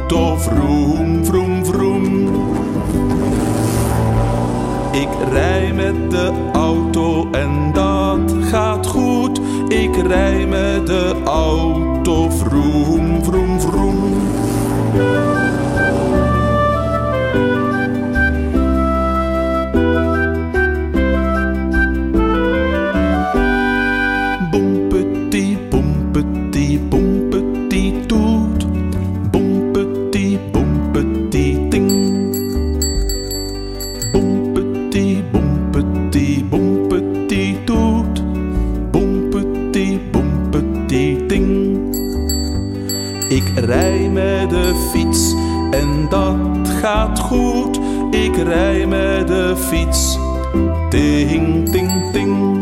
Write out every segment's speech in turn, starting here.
auto, vroom, vroom, vroom. Ik rij met de auto en dat gaat goed. Ik rij met de auto, vroom, vroom, vroom. Bompeti, bompeti, bompeti toet. Bompeti, bompeti ting. Bompeti, bompeti, bompeti toet. Bompeti, bompeti ting. Ik rij met de fiets en dat gaat goed. Ik rij met de fiets, ting, ting, ting.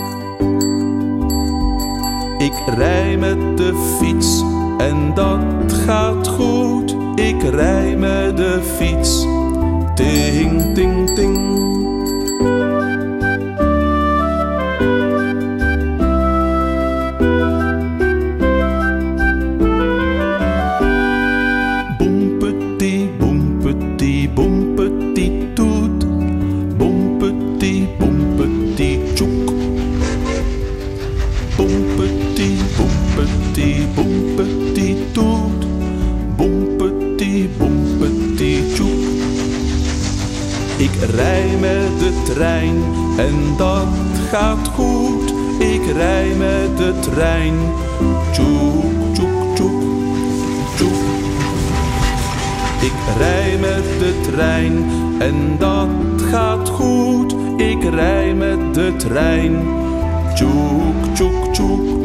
Ik rij met de fiets en dat gaat goed. Ik rij met de fiets, ting, ting, ting. Bompeti, bompeti, bompeti toet. Bompeti, bompeti tjoek. Bompeti, bompeti, bompeti toet. Bompeti, bompeti tjoek. Ik rij met de trein en dat gaat goed. Ik rij met de trein, tjoek, tjoek, tjoek, tjoek. Ik rij met de trein en dat gaat goed. Ik rij met de trein, tjoek, tjoek, tjoek.